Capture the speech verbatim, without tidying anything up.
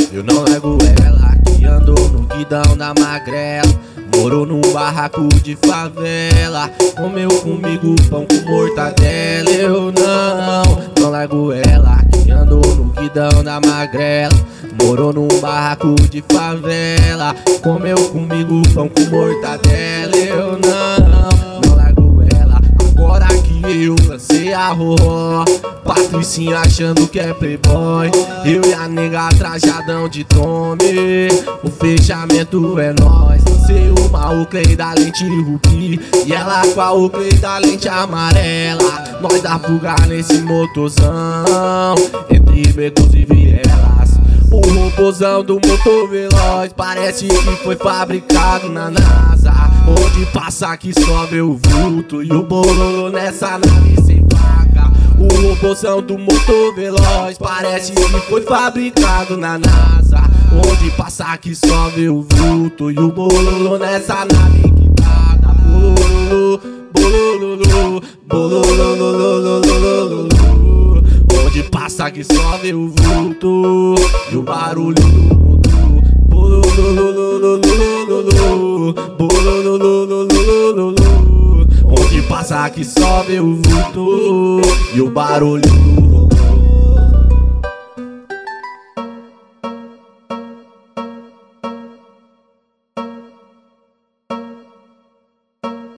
Eu não largo ela, que andou no guidão da magrela. Morou num barraco de favela, comeu comigo pão com mortadela. Eu não, não largo ela, que andou no guidão da magrela. Morou num barraco de favela, comeu comigo pão com mortadela. Eu não, não largo ela, agora que eu lancei a roró. Patricinha achando que é playboy, eu e a nega trajadão de Tommy. O fechamento é nós, sei uma Oakley da lente rubi e ela com a Oakley da lente amarela. Nós dá fuga nesse motorzão, entre becos e vielas. O robozão do motor veloz parece que foi fabricado na NASA. Onde passa que sobe o vulto e o bololo nessa nave sem placa. O robozão do motor veloz parece que foi fabricado na NASA. Onde passa que sobe o vulto e o bololo nessa nave quitada. Bololo, bololo, bololo, bololo. Onde passa que sobe o vulto e o barulho do motor. Bololo, bololo. Onde passa que sobe o vulto e o barulho do